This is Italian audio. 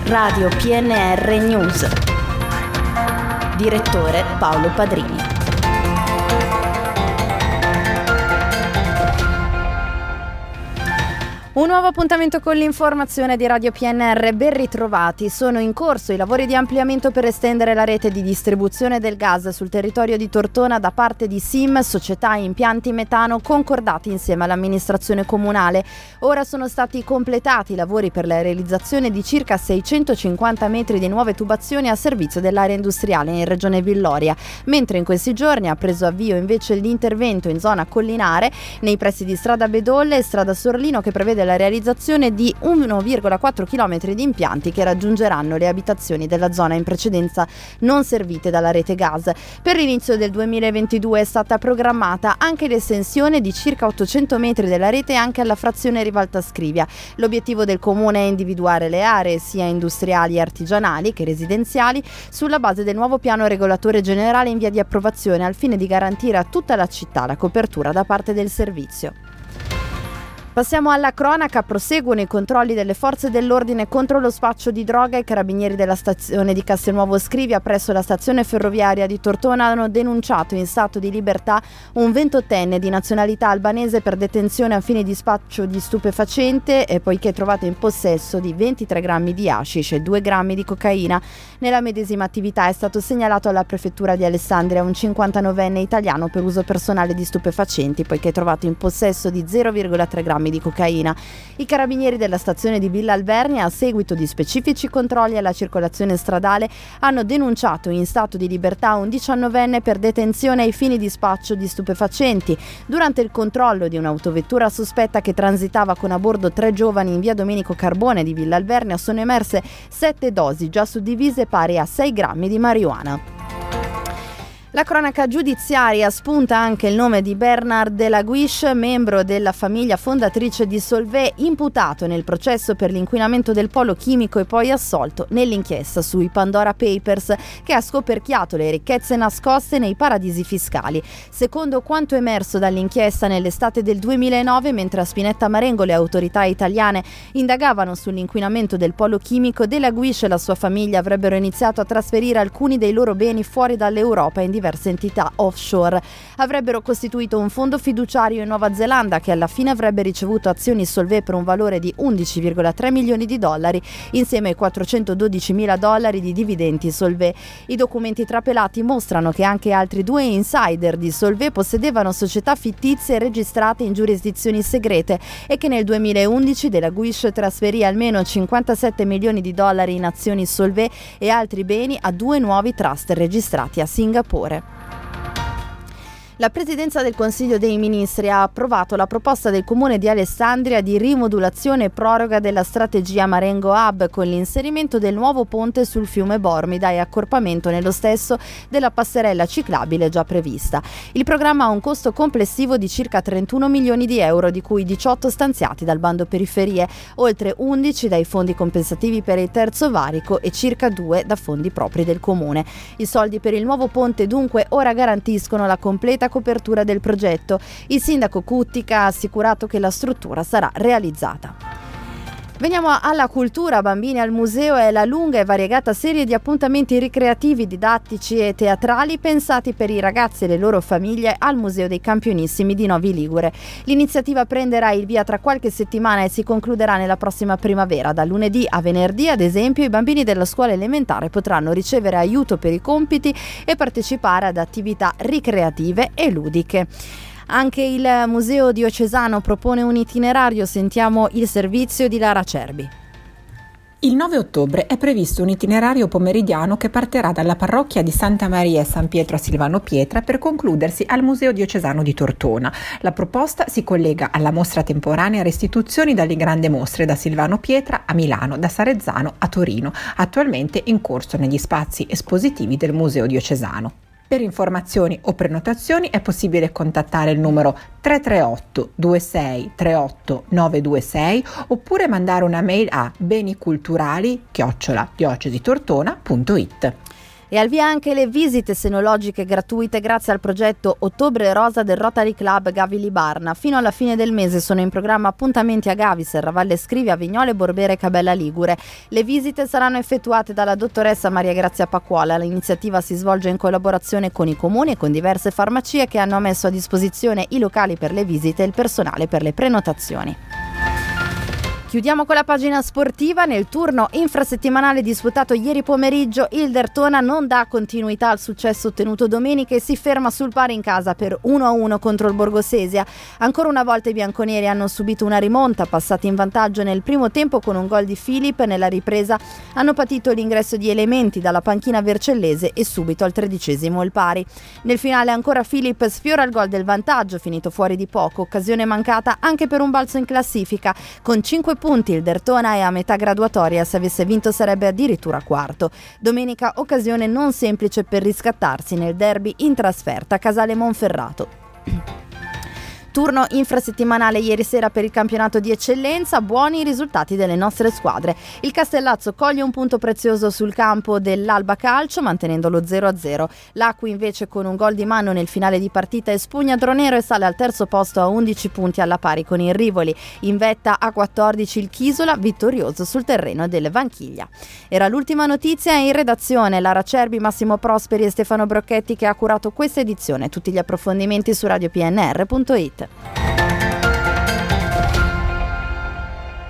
Radio PNR News. Direttore Paolo Padrini. Un nuovo appuntamento con l'informazione di Radio PNR, ben ritrovati. Sono in corso i lavori di ampliamento per estendere la rete di distribuzione del gas sul territorio di Tortona da parte di SIM, società e impianti metano concordati insieme all'amministrazione comunale. Ora sono stati completati i lavori per la realizzazione di circa 650 metri di nuove tubazioni a servizio dell'area industriale in regione Villoria, mentre in questi giorni ha preso avvio invece l'intervento in zona collinare nei pressi di strada Bedolle e strada Sorlino, che prevede la realizzazione di 1,4 km di impianti che raggiungeranno le abitazioni della zona in precedenza non servite dalla rete gas. Per l'inizio del 2022 è stata programmata anche l'estensione di circa 800 metri della rete anche alla frazione Rivalta Scrivia. L'obiettivo del comune è individuare le aree sia industriali e artigianali che residenziali sulla base del nuovo piano regolatore generale in via di approvazione al fine di garantire a tutta la città la copertura da parte del servizio. Passiamo alla cronaca. Proseguono i controlli delle forze dell'ordine contro lo spaccio di droga. I carabinieri della stazione di Castelnuovo Scrivia presso la stazione ferroviaria di Tortona hanno denunciato in stato di libertà un 28enne di nazionalità albanese per detenzione a fine di spaccio di stupefacente poiché trovato in possesso di 23 grammi di hashish e 2 grammi di cocaina. Nella medesima attività è stato segnalato alla prefettura di Alessandria un 59enne italiano per uso personale di stupefacenti poiché trovato in possesso di 0,3 grammi di cocaina. I carabinieri della stazione di Villa Alvernia, a seguito di specifici controlli alla circolazione stradale, hanno denunciato in stato di libertà un 19enne per detenzione ai fini di spaccio di stupefacenti. Durante il controllo di un'autovettura sospetta che transitava con a bordo 3 giovani in via Domenico Carbone di Villa Alvernia sono emerse 7 dosi già suddivise pari a 6 grammi di marijuana. La cronaca giudiziaria spunta anche il nome di Bernard de la Guiche, membro della famiglia fondatrice di Solvay, imputato nel processo per l'inquinamento del polo chimico e poi assolto nell'inchiesta sui Pandora Papers che ha scoperchiato le ricchezze nascoste nei paradisi fiscali. Secondo quanto emerso dall'inchiesta nell'estate del 2009, mentre a Spinetta Marengo le autorità italiane indagavano sull'inquinamento del polo chimico, de la Guiche e la sua famiglia avrebbero iniziato a trasferire alcuni dei loro beni fuori dall'Europa in diverse entità offshore. Avrebbero costituito un fondo fiduciario in Nuova Zelanda che alla fine avrebbe ricevuto azioni Solvay per un valore di 11,3 milioni di dollari insieme ai 412 mila dollari di dividendi Solvay. I documenti trapelati mostrano che anche altri 2 insider di Solvay possedevano società fittizie registrate in giurisdizioni segrete e che nel 2011 de la Guiche trasferì almeno 57 milioni di dollari in azioni Solvay e altri beni a 2 nuovi trust registrati a Singapore. La Presidenza del Consiglio dei Ministri ha approvato la proposta del Comune di Alessandria di rimodulazione e proroga della strategia Marengo Hub con l'inserimento del nuovo ponte sul fiume Bormida e accorpamento nello stesso della passerella ciclabile già prevista. Il programma ha un costo complessivo di circa 31 milioni di euro, di cui 18 stanziati dal bando periferie, oltre 11 dai fondi compensativi per il terzo valico e circa 2 da fondi propri del Comune. I soldi per il nuovo ponte dunque ora garantiscono la completa copertura del progetto. Il sindaco Cuttica ha assicurato che la struttura sarà realizzata. Veniamo alla cultura. Bambini al museo è la lunga e variegata serie di appuntamenti ricreativi, didattici e teatrali pensati per i ragazzi e le loro famiglie al Museo dei Campionissimi di Novi Ligure. L'iniziativa prenderà il via tra qualche settimana e si concluderà nella prossima primavera. Da lunedì a venerdì, ad esempio, i bambini della scuola elementare potranno ricevere aiuto per i compiti e partecipare ad attività ricreative e ludiche. Anche il Museo Diocesano propone un itinerario. Sentiamo il servizio di Lara Cerbi. Il 9 ottobre è previsto un itinerario pomeridiano che partirà dalla parrocchia di Santa Maria e San Pietro a Silvano Pietra per concludersi al Museo Diocesano di Tortona. La proposta si collega alla mostra temporanea Restituzioni dalle grandi mostre da Silvano Pietra a Milano, da Sarezzano a Torino, attualmente in corso negli spazi espositivi del Museo Diocesano. Per informazioni o prenotazioni è possibile contattare il numero 338 26 38 926 oppure mandare una mail a beniculturali@diocesitortona.it. E al via anche le visite senologiche gratuite grazie al progetto Ottobre Rosa del Rotary Club Gavi Libarna. Fino alla fine del mese sono in programma appuntamenti a Gavi, Serravalle Scrivia, Vignole, Borbera e Cabella Ligure. Le visite saranno effettuate dalla dottoressa Maria Grazia Pacquola. L'iniziativa si svolge in collaborazione con i comuni e con diverse farmacie che hanno messo a disposizione i locali per le visite e il personale per le prenotazioni. Chiudiamo con la pagina sportiva. Nel turno infrasettimanale disputato ieri pomeriggio, il Derthona non dà continuità al successo ottenuto domenica e si ferma sul pari in casa per 1-1 contro il Borgosesia. Ancora una volta i bianconeri hanno subito una rimonta, passati in vantaggio nel primo tempo con un gol di Filip. Nella ripresa hanno patito l'ingresso di elementi dalla panchina vercellese e subito al 13° il pari. Nel finale ancora Filip sfiora il gol del vantaggio, finito fuori di poco, occasione mancata anche per un balzo in classifica. Con 5 punti il Derthona è a metà graduatoria, se avesse vinto sarebbe addirittura quarto. Domenica occasione non semplice per riscattarsi nel derby in trasferta Casale Monferrato. Turno infrasettimanale ieri sera per il campionato di eccellenza, buoni i risultati delle nostre squadre. Il Castellazzo coglie un punto prezioso sul campo dell'Alba Calcio mantenendo lo 0-0. L'Acqui invece con un gol di mano nel finale di partita espugna Dronero e sale al terzo posto a 11 punti alla pari con il Rivoli. In vetta a 14 il Chisola, vittorioso sul terreno del Vanchiglia. Era l'ultima notizia in redazione. Lara Cerbi, Massimo Prosperi e Stefano Brocchetti che ha curato questa edizione. Tutti gli approfondimenti su radiopnr.it.